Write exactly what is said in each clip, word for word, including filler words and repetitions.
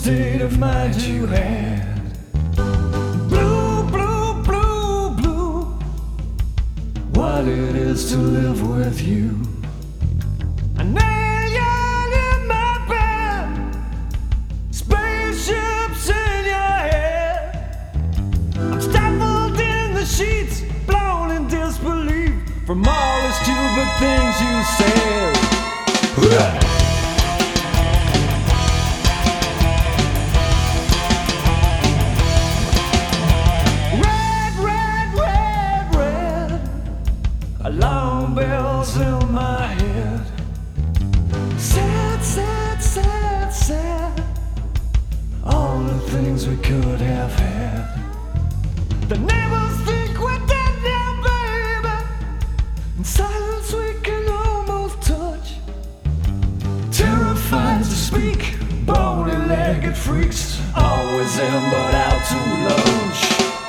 state of mind you had. Blue, blue, blue, blue, what it is to live with you. An alien in my bed, spaceships in your head. I'm stifled in the sheets, blown in disbelief from all the stupid things you said. Alarm bells in my head. Sad, sad, sad, sad. All the things we could have had. The neighbors think we're dead now, baby. In silence we can almost touch. Terrified to speak, bony-legged freaks, always in but out to lunch.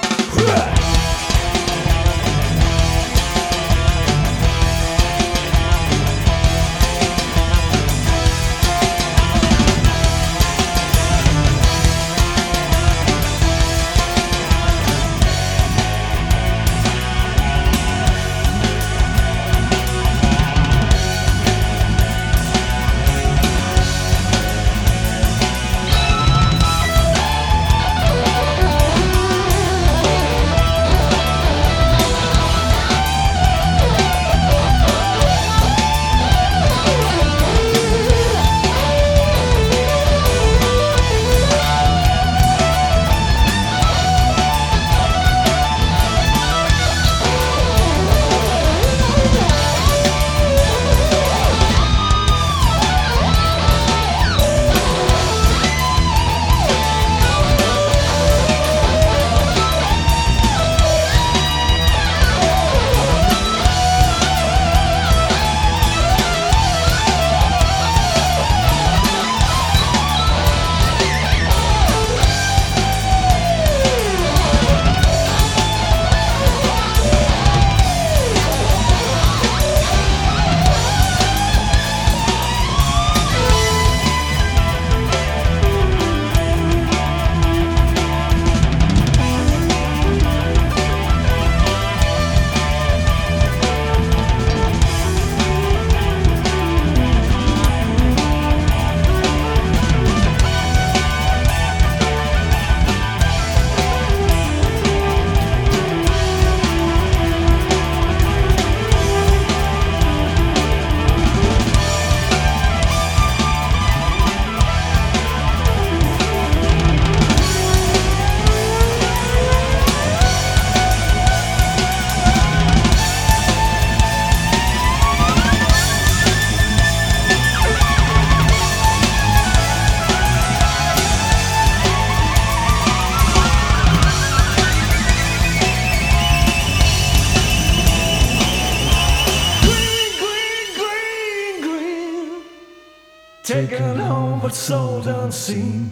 Taken home but sold unseen.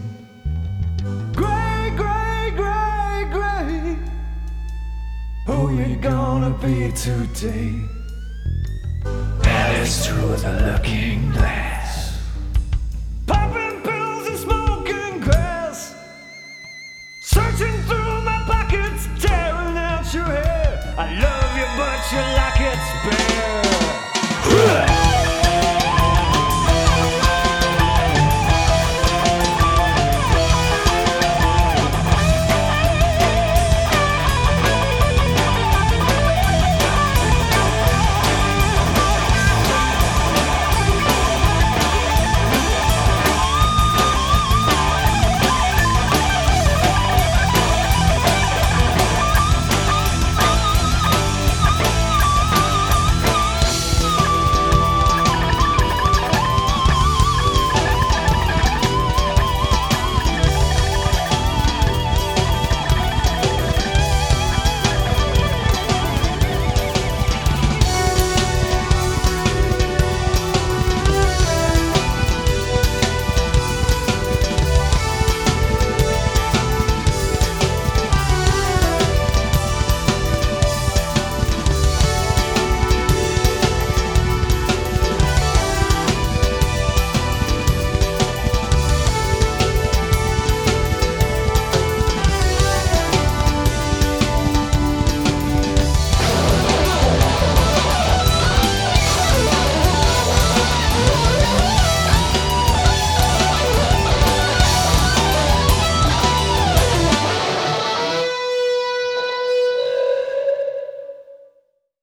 Gray, gray, gray, gray. Who you gonna be today? That is through the looking glass. Popping pills and smoking grass. Searching through my pockets, tearing out your hair. I love you but you like it's bare.